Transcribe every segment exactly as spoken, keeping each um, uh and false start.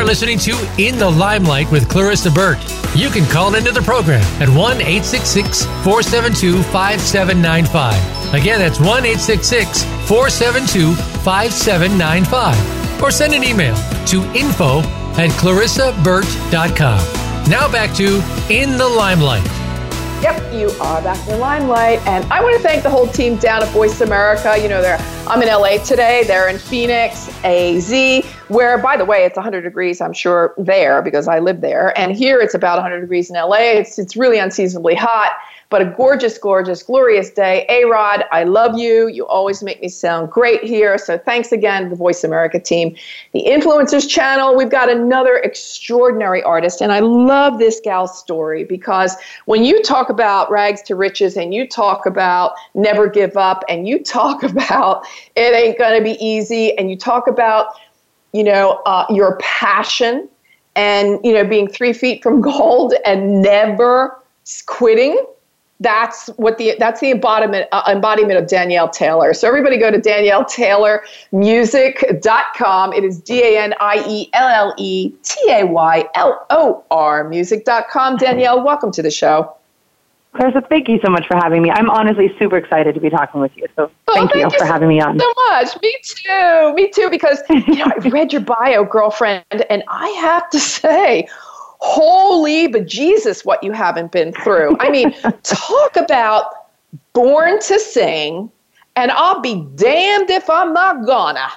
listening to In the Limelight with Clarissa Burt. You can call into the program at one eight six six, four seven two, five seven nine five. Again, that's one eight six six, four seven two, five seven nine five. Or send an email to info at clarissa burt dot com. Now back to In the Limelight. Yep, you are back in the Limelight. And I want to thank the whole team down at Voice America. You know, they're, I'm in L A today. They're in Phoenix, A Z, where, by the way, it's one hundred degrees, I'm sure, there because I live there. And here it's about one hundred degrees in L A. It's, it's really unseasonably hot, but a gorgeous, gorgeous, glorious day. A-Rod, I love you. You always make me sound great here. So thanks again to the Voice America team. The Influencers Channel, we've got another extraordinary artist. And I love this gal's story because when you talk about rags to riches and you talk about never give up and you talk about it ain't going to be easy and you talk about, you know, uh, your passion and, you know, being three feet from gold and never quitting. That's what the that's the embodiment uh, embodiment of Danielle Taylor. So everybody go to danielle taylor music dot com. It is D A N I E L L E T A Y L O R music dot com. Danielle, welcome to the show. Clarissa, thank you so much for having me. I'm honestly super excited to be talking with you. So oh, thank, thank you for you having me on. So much. Me too. Me too. Because you know, I read your bio, girlfriend, and I have to say, holy bejesus, what you haven't been through. I mean, talk about born to sing, and I'll be damned if I'm not gonna.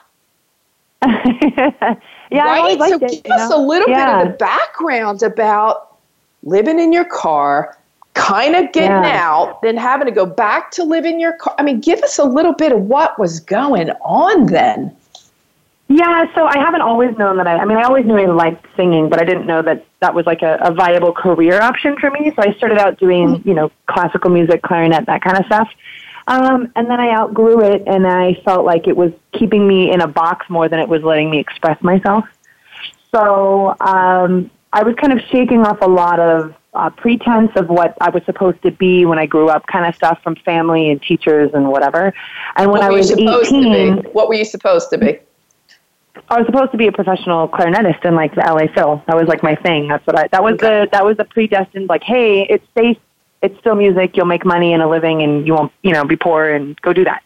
yeah, right? I So it, give you us know? a little yeah. bit of the background about living in your car, kind of getting yeah. out, then having to go back to live in your car. I mean, give us a little bit of what was going on then. Yeah, so I haven't always known that I, I mean, I always knew I liked singing, but I didn't know that that was like a, a viable career option for me. So I started out doing, you know, classical music, clarinet, that kind of stuff. Um, and then I outgrew it, and I felt like it was keeping me in a box more than it was letting me express myself. So um, I was kind of shaking off a lot of uh, pretense of what I was supposed to be when I grew up, kind of stuff from family and teachers and whatever. And when what I were was you supposed eighteen, to be? What were you supposed to be? I was supposed to be a professional clarinetist in like the L A Phil. That was like my thing. That's what I. That was okay. the that was the predestined. Like, hey, it's safe. It's still music. You'll make money and a living, and you won't, you know, be poor. And go do that.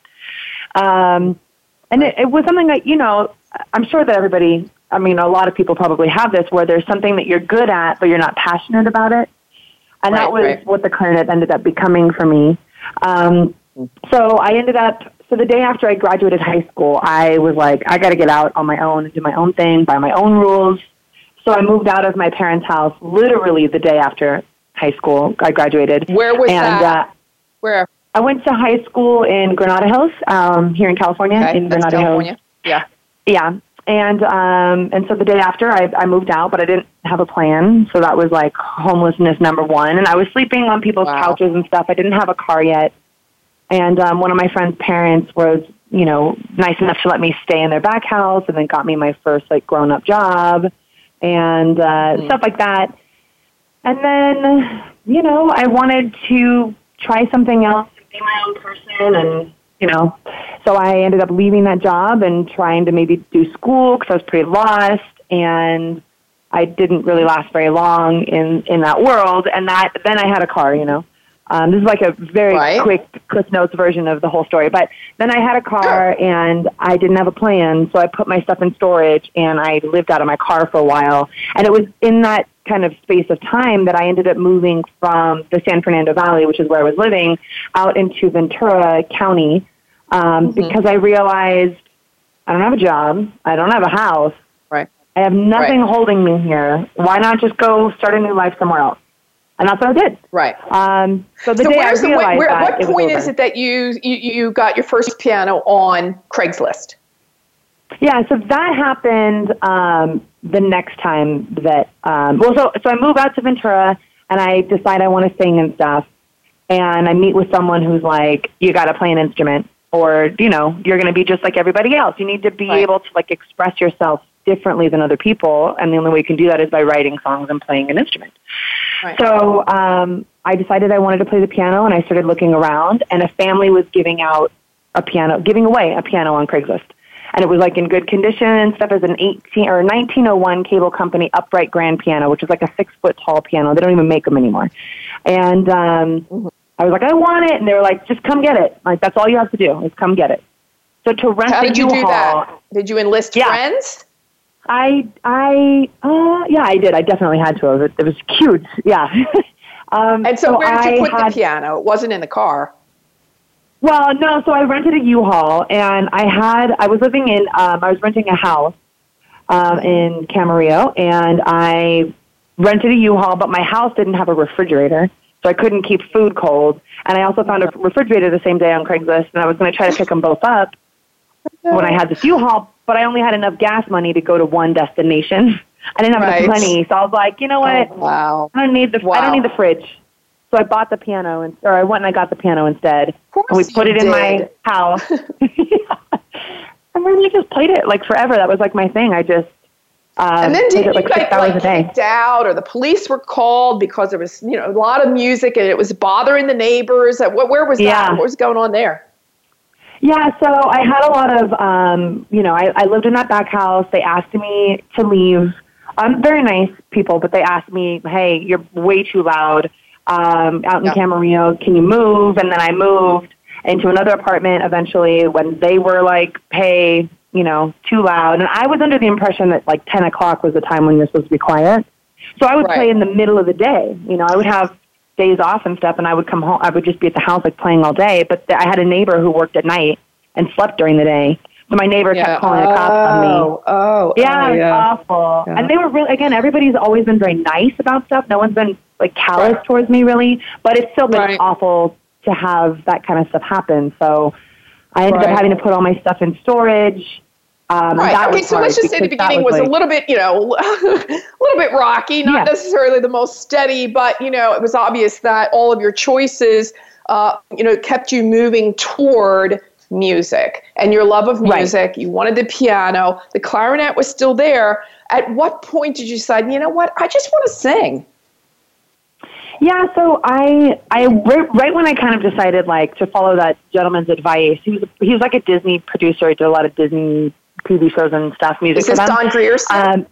Um, and it, it was something that, you know, I'm sure that everybody. I mean, a lot of people probably have this, where there's something that you're good at, but you're not passionate about it. And right, that was right. what the clarinet ended up becoming for me. Um, so I ended up. So the day after I graduated high school, I was like, I got to get out on my own and do my own thing by my own rules. So I moved out of my parents' house literally the day after high school. I graduated. Where was and, that? Uh, Where? I went to high school in Granada Hills, um, here in California. Okay, in that's Granada California. Hills. Yeah. Yeah. And um, and so the day after, I, I moved out, but I didn't have a plan. So that was like homelessness number one. And I was sleeping on people's Wow. couches and stuff. I didn't have a car yet. And um, one of my friend's parents was, you know, nice enough to let me stay in their back house, and then got me my first like grown-up job and uh, mm. stuff like that. And then, you know, I wanted to try something else, be my own person, and you know, so I ended up leaving that job and trying to maybe do school because I was pretty lost, and I didn't really last very long in in that world. And that then I had a car, you know. Um, this is like a very right. quick Cliff Notes version of the whole story. But then I had a car, and I didn't have a plan, so I put my stuff in storage, and I lived out of my car for a while. And it was in that kind of space of time that I ended up moving from the San Fernando Valley, which is where I was living, out into Ventura County, um, mm-hmm. because I realized I don't have a job, I don't have a house, right. I have nothing right. holding me here. Why not just go start a new life somewhere else? And that's what I did. Right. Um, so the so day I where's the, realized where, that what it point was is it that you, you you got your first piano on Craigslist? Yeah, so that happened um, the next time that, um, well, so, so I move out to Ventura, and I decide I want to sing and stuff, and I meet with someone who's like, you got to play an instrument, or, you know, you're going to be just like everybody else. You need to be right. able to, like, express yourself differently than other people, and the only way you can do that is by writing songs and playing an instrument. Right. So um, I decided I wanted to play the piano, and I started looking around, and a family was giving out a piano, giving away a piano on Craigslist. and it was like in good condition and stuff. As an eighteen or nineteen oh one Cable Company upright grand piano, which is like a six foot tall piano. They don't even make them anymore. And um, mm-hmm. I was like, I want it, and they were like, just come get it. Like that's all you have to do is come get it. So to rent How the did you U-Haul, do that? Did you enlist yeah. friends? I I uh, yeah, I did. I definitely had to. It was, it was cute. Yeah. um, and so, so where did you I put had, the piano? It wasn't in the car. Well, no, so I rented a U-Haul, and I had, I was living in, um, I was renting a house um, in Camarillo, and I rented a U-Haul, but my house didn't have a refrigerator, so I couldn't keep food cold, and I also found a refrigerator the same day on Craigslist, and I was going to try to pick them both up when I had this U-Haul, but I only had enough gas money to go to one destination. I didn't have right. enough money, so I was like, you know what? Oh, wow. I don't need the, wow. I don't need the fridge. So I bought the piano, and, or I went and I got the piano instead. Of course and we put it did. in my house. yeah. And then we just played it like forever. That was like my thing. I just um, and then did played you it like get six hours like a day. kicked out, or the police were called because there was you know a lot of music and it was bothering the neighbors? What, where was yeah. that? What was going on there? Yeah, so I had a lot of, um, you know, I, I lived in that back house. They asked me to leave. Um, very nice people, but they asked me, hey, you're way too loud. Um, out in yeah. Camarillo, can you move? And then I moved into another apartment eventually when they were like, hey, you know, too loud. And I was under the impression that like ten o'clock was the time when you're supposed to be quiet. So I would right. play in the middle of the day. You know, I would have days off and stuff, and I would come home. I would just be at the house like playing all day. But th- I had a neighbor who worked at night and slept during the day. So my neighbor yeah. kept calling oh, the cops on me. Oh, yeah, oh, it was yeah. awful. Yeah. And they were really, again, everybody's always been very nice about stuff. No one's been like callous right. towards me really, but it's still been right. awful to have that kind of stuff happen. So I ended right. up having to put all my stuff in storage. Um, right. that Okay, was so let's just say the beginning was, was like, a little bit, you know, a little bit rocky, not yeah. necessarily the most steady, but, you know, it was obvious that all of your choices, uh, you know, kept you moving toward music and your love of music. Right. You wanted the piano. The clarinet was still there. At what point did you decide, you know what, I just want to sing? Yeah, so I, I right, right when I kind of decided like to follow that gentleman's advice, he was he was like a Disney producer. He did a lot of Disney T V shows and stuff, music. Is this for them. Don Grierson? Um,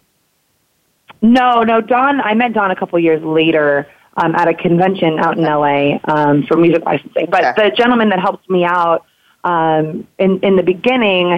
no, no, Don. I met Don a couple years later um, at a convention out in L A um, for music licensing. But okay. the gentleman that helped me out um, in in the beginning,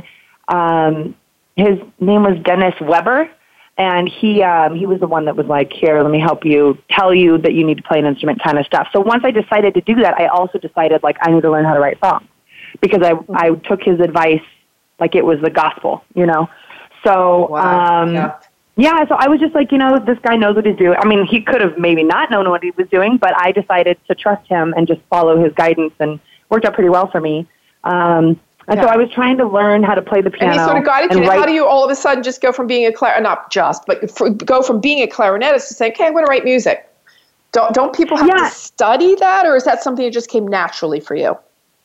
um, his name was Dennis Weber. And he um, he was the one that was like, here, let me help you, tell you that you need to play an instrument kind of stuff. So once I decided to do that, I also decided, like, I need to learn how to write songs. Because I, I took his advice like it was the gospel, you know. So, wow. um, yeah. yeah, so I was just like, you know, this guy knows what he's doing. I mean, he could have maybe not known what he was doing, but I decided to trust him and just follow his guidance, and worked out pretty well for me. Um And yeah. so I was trying to learn how to play the piano. And he sort of guided you. Write. How do you all of a sudden just go from being a clarinet, not just, but for, go from being a clarinetist to saying, okay, I'm going to write music? Don't don't people have yeah. to study that, or is that something that just came naturally for you?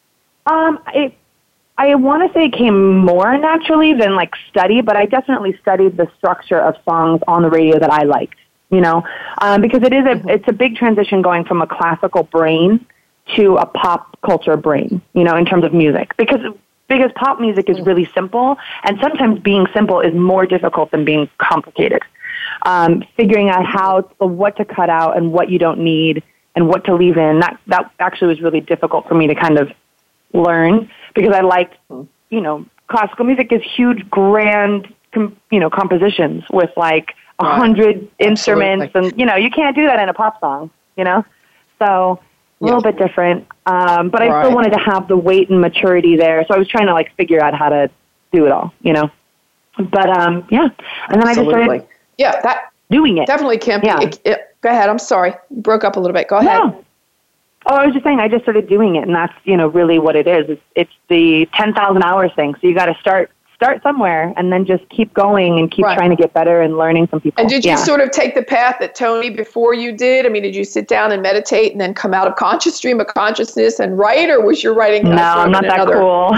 Um, it, I want to say it came more naturally than like study, but I definitely studied the structure of songs on the radio that I liked, you know, um, because it is a, it's a big transition going from a classical brain to a pop culture brain, you know, in terms of music, because because pop music is really simple, and sometimes being simple is more difficult than being complicated. Um, figuring out how, what to cut out and what you don't need and what to leave in, that, that actually was really difficult for me to kind of learn, because I liked, you know, classical music is huge, grand, com, you know, compositions with like a hundred right. instruments, Absolutely. And, you know, you can't do that in a pop song, you know? So a little yeah. bit different, um, but I right. still wanted to have the weight and maturity there. So I was trying to like figure out how to do it all, you know. But um, yeah, and then Absolutely. I just started yeah that doing it. Definitely can't be. Yeah. It, it, go ahead. I'm sorry, you broke up a little bit. Go ahead. No. Oh, I was just saying I just started doing it, and that's you know really what it is. It's, it's the ten thousand hours thing. So you got to start. Start somewhere and then just keep going and keep right. trying to get better and learning from people. And did you yeah. sort of take the path that Tony before you did? I mean, did you sit down and meditate and then come out of conscious stream of consciousness and write, or was your writing? No, I'm not that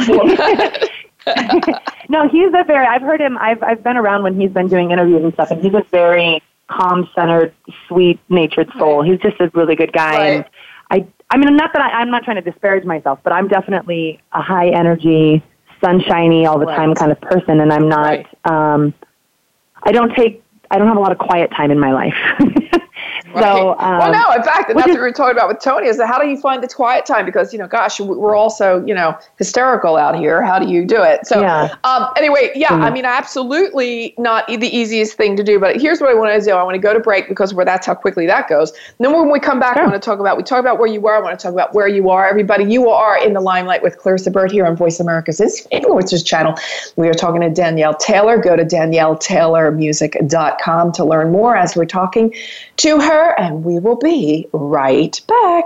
cool. No, he's a very, I've heard him, I've, I've been around when he's been doing interviews and stuff, and he's a very calm-centered, sweet-natured soul. Right. He's just a really good guy. Right. And I, I mean, not that I, I'm not trying to disparage myself, but I'm definitely a high-energy, sunshiny all the Right. time kind of person, and I'm not. Right. Um, I don't take. I don't have a lot of quiet time in my life. Right. So, um, well, no, in fact, and which that's is- what we were talking about with Tony, is that how do you find the quiet time? Because, you know, gosh, we're also, you know, hysterical out here. How do you do it? So Yeah. um, anyway, yeah, Mhm. I mean, absolutely not the easiest thing to do. But here's what I want to do. I want to go to break because where that's how quickly that goes. And then when we come back, Sure. I want to talk about, we talk about where you were. I want to talk about where you are. Everybody, you are in the limelight with Clarissa Burt here on Voice America's Influencers channel. We are talking to Danielle Taylor. Go to danielle taylor music dot com to learn more as we're talking to her, and we will be right back.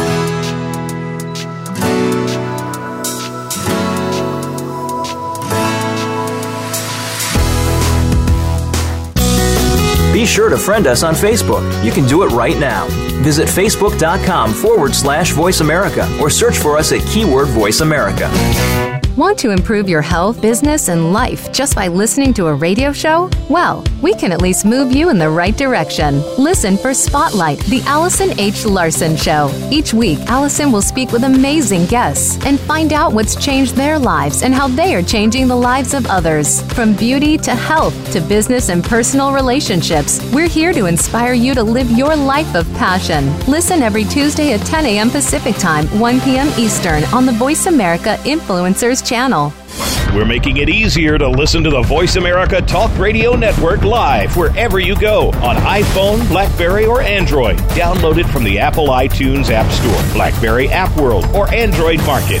Be sure to friend us on Facebook. You can do it right now. Visit facebook.com forward slash Voice America or search for us at keyword Voice America. Want to improve your health, business, and life just by listening to a radio show? Well, we can at least move you in the right direction. Listen for Spotlight, the Allison H. Larson Show. Each week, Allison will speak with amazing guests and find out what's changed their lives and how they are changing the lives of others. From beauty to health to business and personal relationships, we're here to inspire you to live your life of passion. Listen every Tuesday at ten a.m. Pacific Time, one p.m. Eastern on the Voice America Influencers channel. We're making it easier to listen to the Voice America Talk Radio Network live wherever you go on iPhone, BlackBerry, or Android. Download it from the Apple iTunes App Store, BlackBerry App World, or Android Market.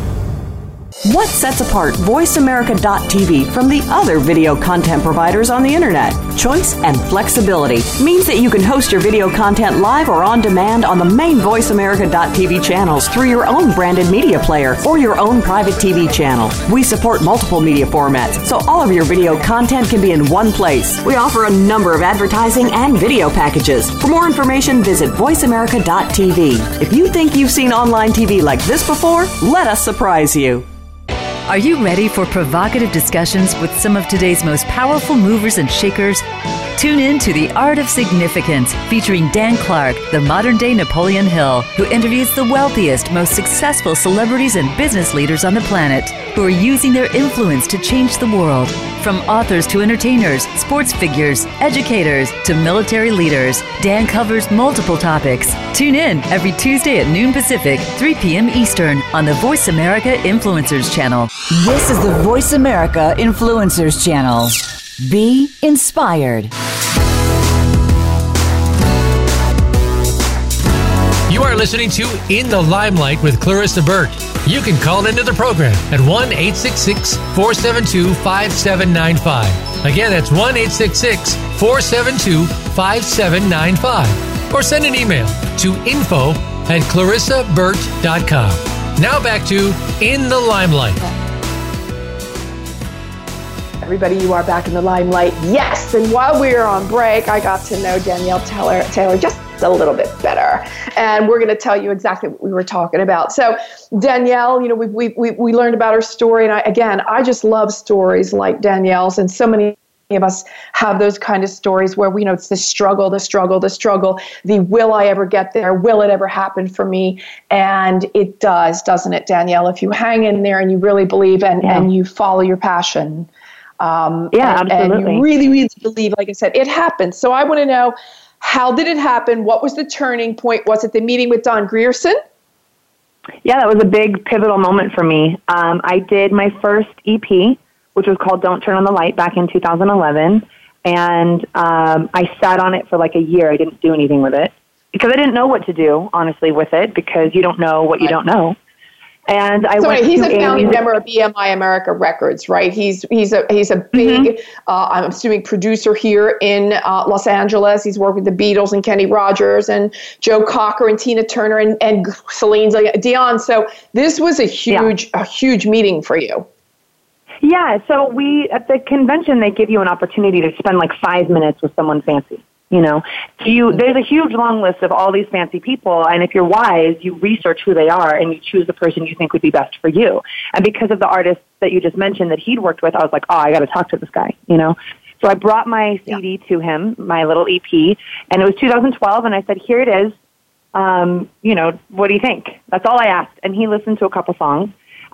What sets apart voice america dot t v from the other video content providers on the internet? Choice and flexibility means that you can host your video content live or on demand on the main voice america dot t v channels through your own branded media player or your own private T V channel. We support multiple media formats, so all of your video content can be in one place. We offer a number of advertising and video packages. For more information, visit voice america dot t v. If you think you've seen online T V like this before, let us surprise you. Are you ready for provocative discussions with some of today's most powerful movers and shakers? Tune in to The Art of Significance, featuring Dan Clark, the modern-day Napoleon Hill, who interviews the wealthiest, most successful celebrities and business leaders on the planet who are using their influence to change the world. From authors to entertainers, sports figures, educators to military leaders, Dan covers multiple topics. Tune in every Tuesday at noon Pacific, three p.m. Eastern on the Voice America Influencers channel. This is the Voice America Influencers channel. Be inspired. You are listening to In the Limelight with Clarissa Burt. You can call into the program at one eight six six, four seven two, five seven nine five. Again, that's one eight six six, four seven two, five seven nine five. Or send an email to info at clarissa burt dot com. Now back to In the Limelight. Everybody, you are back in the limelight. Yes, and while we were on break, I got to know Danielle Taylor, Taylor just a little bit better, and we're going to tell you exactly what we were talking about. So, Danielle, you know, we we we, we learned about her story, and I, again, I just love stories like Danielle's, and so many of us have those kind of stories where we, you know, it's the struggle, the struggle, the struggle, the will I ever get there? Will it ever happen for me? And it does, doesn't it, Danielle? If you hang in there and you really believe and, Yeah. and you follow your passion. Um, Yeah, and, absolutely. and you really, really believe, like I said, it happens. So I want to know, how did it happen? What was the turning point? Was it the meeting with Don Grierson? Yeah, that was a big pivotal moment for me. Um, I did my first E P, which was called Don't Turn on the Light, back in two thousand eleven. And um, I sat on it for like a year. I didn't do anything with it because I didn't know what to do, honestly, with it, because you don't know what you don't know. And I So went wait, he's to a founding music- member of B M I America Records, right? He's he's a he's a big, Mm-hmm. uh, I'm assuming, producer here in uh, Los Angeles. He's worked with the Beatles and Kenny Rogers and Joe Cocker and Tina Turner and, and Celine Dion. So this was a huge yeah. a huge meeting for you. Yeah. So we at the convention they give you an opportunity to spend like five minutes with someone fancy. You know, you there's a huge long list of all these fancy people, and if you're wise, you research who they are and you choose the person you think would be best for you. And because of the artist that you just mentioned that he'd worked with, I was like, oh, I got to talk to this guy, you know. So I brought my C D yeah. to him, my little E P, and it was two thousand twelve, and I said, here it is. Um, you know, what do you think? That's all I asked. And he listened to a couple songs,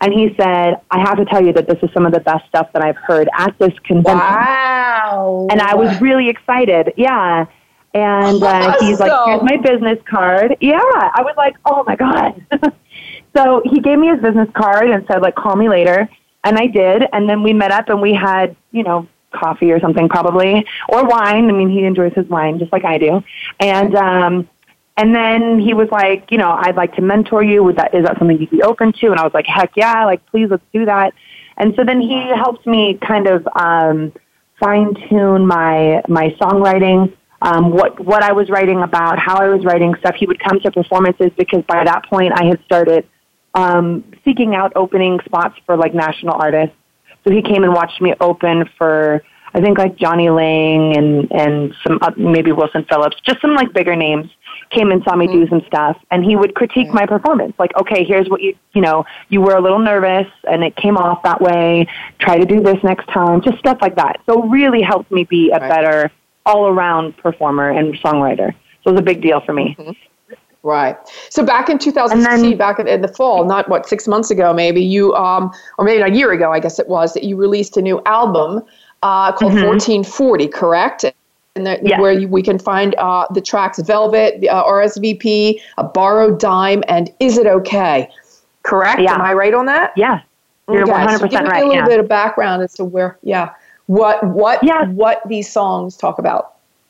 And he said, I have to tell you that this is some of the best stuff that I've heard at this convention. Wow. And I was really excited. Yeah. And uh, he's like, here's my business card. Yeah. I was like, oh, my God. So he gave me his business card and said, like, call me later. And I did. And then we met up and we had, you know, coffee or something probably, or wine. I mean, he enjoys his wine just like I do. And um, and then he was like, you know, I'd like to mentor you. Would that, is that something you'd be open to? And I was like, heck yeah, like, please, let's do that. And so then he helped me kind of um, fine-tune my my songwriting, um, what, what I was writing about, how I was writing stuff. He would come to performances because by that point I had started um, seeking out opening spots for, like, national artists. So he came and watched me open for, I think, like Johnny Lang and, and some uh, maybe Wilson Phillips, just some like bigger names came and saw me mm-hmm. do some stuff. And he would critique mm-hmm. my performance. Like, okay, here's what you, you know, you were a little nervous and it came off that way. Try to do this next time. Just stuff like that. So really helped me be a right. better all-around performer and songwriter. So it was a big deal for me. Mm-hmm. Right. So back in two thousand sixteen, then, back in the fall, not what, six months ago maybe, you, um, or maybe a year ago, I guess it was, that you released a new album uh, called mm-hmm. fourteen forty, correct? And that, yes. where you, we can find uh, the tracks Velvet, uh, R S V P, A Borrowed Dime, and Is It Okay? Correct? Yeah. Am I right on that? Yeah. You're okay. one hundred percent so give me right. a little yeah. bit of background as to where, yeah, what, what, yeah. what these songs talk about.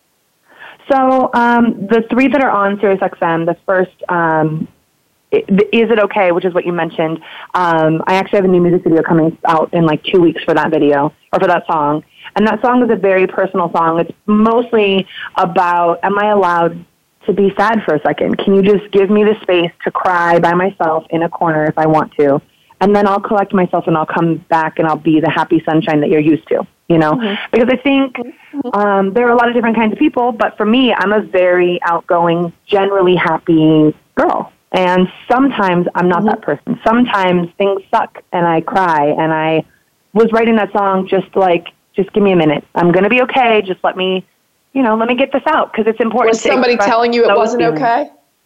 So um, the three that are on SiriusXM, the first, um, Is It Okay, which is what you mentioned. Um, I actually have a new music video coming out in like two weeks for that video, or for that song. And that song is a very personal song. It's mostly about, am I allowed to be sad for a second? Can you just give me the space to cry by myself in a corner if I want to? And then I'll collect myself and I'll come back and I'll be the happy sunshine that you're used to, you know? Mm-hmm. Because I think um, there are a lot of different kinds of people, but for me, I'm a very outgoing, generally happy girl. And sometimes I'm not mm-hmm. that person. Sometimes things suck and I cry. And I was writing that song just like, just give me a minute. I'm going to be okay. Just let me, you know, let me get this out because it's important. Was somebody telling you it wasn't feelings. Okay?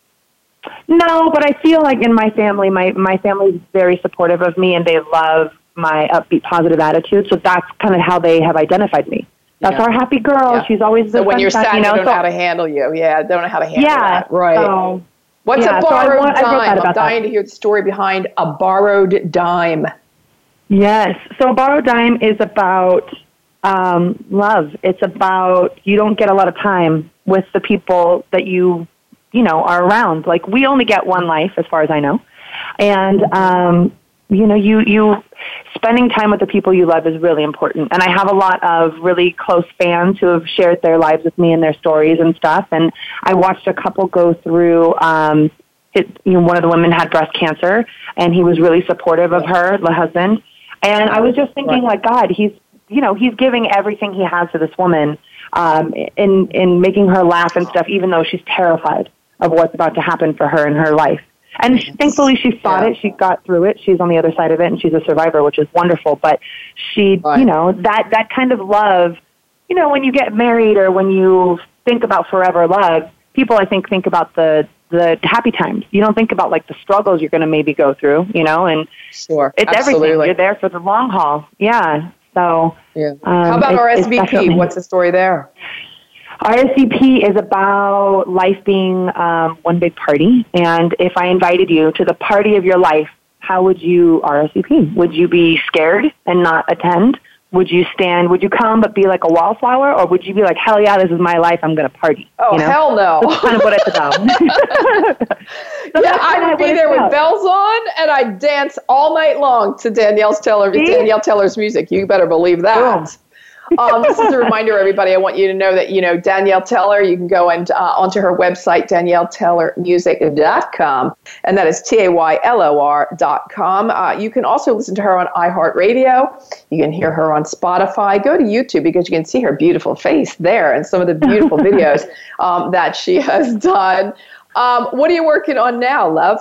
No, but I feel like in my family, my, my family is very supportive of me and they love my upbeat, positive attitude. So that's kind of how they have identified me. That's yeah. our happy girl. Yeah. She's always the So when you're sad, you know, they don't so, know how to handle you. Yeah, they don't know how to handle yeah, that. Right. So, What's yeah, a borrowed so want, dime? I'm dying that. to hear the story behind A Borrowed Dime. Yes. So A Borrowed Dime is about um, love. It's about you don't get a lot of time with the people that you, you know, are around. Like, we only get one life, as far as I know. And, um, you know, you, you spending time with the people you love is really important. And I have a lot of really close fans who have shared their lives with me and their stories and stuff. And I watched a couple go through, um, it, you know, one of the women had breast cancer, and he was really supportive of her, the husband. And I was just thinking, like, God, he's, you know, he's giving everything he has to this woman um, in, in making her laugh and stuff, even though she's terrified of what's about to happen for her in her life. And she, thankfully, she fought yeah. it. She got through it. She's on the other side of it, and she's a survivor, which is wonderful. But she, right. you know, that, that kind of love, you know, when you get married or when you think about forever love, people, I think, think about the, the happy times. You don't think about, like, the struggles you're going to maybe go through, you know, and sure. it's Absolutely. everything. You're there for the long haul. Yeah. So, yeah. Um, how about R S V P? What's the story there? R S V P is about life being um, one big party. And if I invited you to the party of your life, how would you R S V P? Would you be scared and not attend? Would you stand, would you come but be like a wallflower? Or would you be like, hell yeah, this is my life, I'm going to party? Oh, you know? hell no. That's kind of what it's about. So yeah, I would be there with bells on, and I'd dance all night long to Danielle Teller, Danielle Teller's music. You better believe that. Boom. um, this is a reminder, everybody. I want you to know that, you know, Danielle Teller, you can go and uh, onto her website, danielle teller music dot com, and that is T A Y L O R dot com. Uh, you can also listen to her on iHeartRadio. You can hear her on Spotify. Go to YouTube because you can see her beautiful face there and some of the beautiful videos um, that she has done. Um, what are you working on now, love?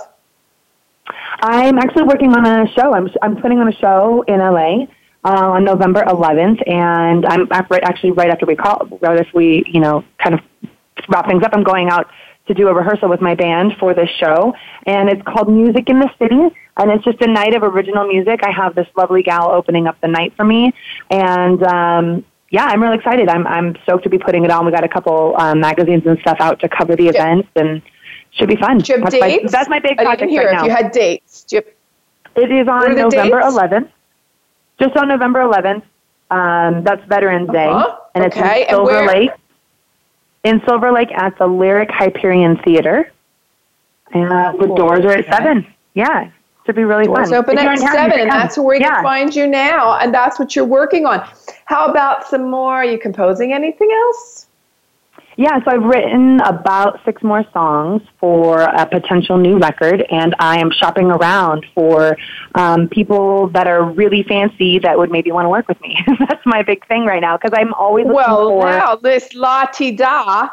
I'm actually working on a show. I'm, I'm putting on a show in L A Uh, on November eleventh, and I'm actually right after we call, right after we, you know, kind of wrap things up, I'm going out to do a rehearsal with my band for this show, and it's called Music in the City. And it's just a night of original music. I have this lovely gal opening up the night for me. And, um, yeah, I'm really excited. I'm I'm stoked to be putting it on. We got a couple um, magazines and stuff out to cover the yep. events, and should be fun. Do you have that's dates? My, that's my big I project didn't hear right if now. you had dates. Do you have, it is on November dates? eleventh. Just on November eleventh. Um, that's Veterans Day, uh-huh. and okay. it's in Silver and Lake. In Silver Lake at the Lyric Hyperion Theater. And uh, the cool. doors are at okay. seven. Yeah. Should be really doors fun. Open at seven, and that's where we yeah. can find you now, and that's what you're working on. How about some more? Are you composing anything else? Yeah, so I've written about six more songs for a potential new record, and I am shopping around for um, people that are really fancy that would maybe want to work with me. That's my big thing right now, because I'm always looking well, for... Well, now, this la-ti-da...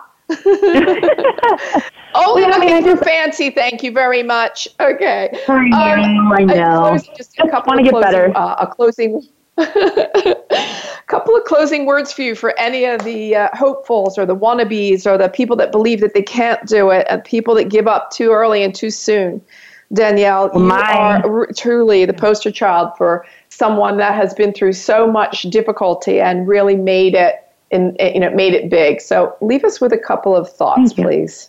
Oh, well, looking I mean, for just, fancy. Thank you very much. Okay. I know. Um, I know. Just a couple I of get closing, better. Uh, a closing, couple of closing words for you for any of the uh, hopefuls or the wannabes or the people that believe that they can't do it and people that give up too early and too soon. Danielle, you My. are truly the poster child for someone that has been through so much difficulty and really made it. In, you know, made it big. So leave us with a couple of thoughts, please.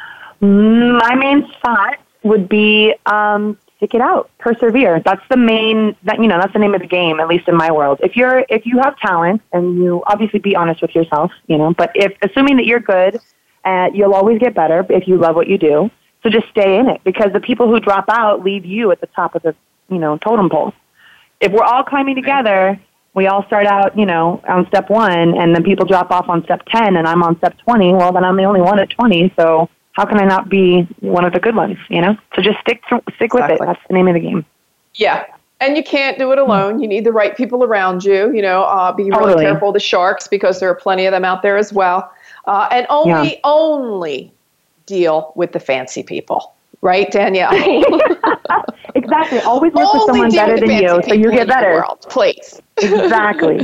My main thought would be um, stick it out, persevere. That's the main, that you know, that's the name of the game, at least in my world. If you're, if you have talent, and you obviously be honest with yourself, you know, but if assuming that you're good, uh, you'll always get better if you love what you do. So just stay in it, because the people who drop out leave you at the top of the, you know, totem pole. If we're all climbing together. We all start out, you know, on step one, and then people drop off on step ten, and I'm on step twenty. Well, then I'm the only one at twenty, so how can I not be one of the good ones, you know? So just stick to, stick exactly. with it. That's the name of the game. Yeah, and you can't do it alone. You need the right people around you, you know, uh, be really totally. careful of the sharks, because there are plenty of them out there as well. Uh, and only, yeah. only deal with the fancy people. Right, Danielle? Exactly. Always work with someone better than you, so you get better. World, please. Exactly.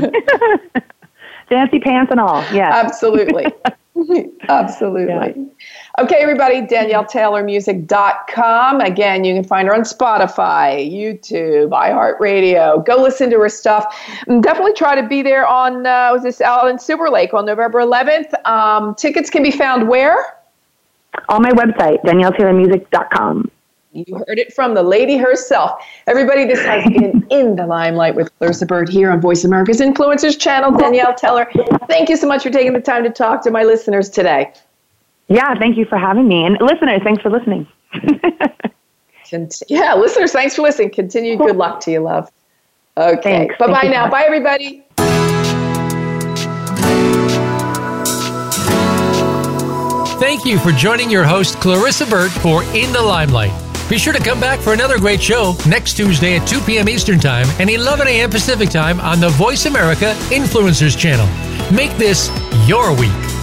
Fancy pants and all. Yeah. Absolutely. Absolutely. Yeah. Okay, everybody, Danielle Taylor Music dot com. Again, you can find her on Spotify, YouTube, iHeartRadio. Go listen to her stuff. And definitely try to be there on, uh, was this out in Silver Lake on November eleventh. Um, tickets can be found where? On my website, Danielle Taylor Music dot com. You heard it from the lady herself. Everybody, this has been In the Limelight with Clarissa Burt here on Voice America's Influencers channel. Danielle Taylor, thank you so much for taking the time to talk to my listeners today. Yeah, thank you for having me. And listeners, thanks for listening. Yeah, listeners, thanks for listening. Continued good luck to you, love. Okay, thanks. bye-bye Thank now. Bye, everybody. Thank you for joining your host, Clarissa Burt, for In the Limelight. Be sure to come back for another great show next Tuesday at two p.m. Eastern Time and eleven a.m. Pacific Time on the Voice America Influencers channel. Make this your week.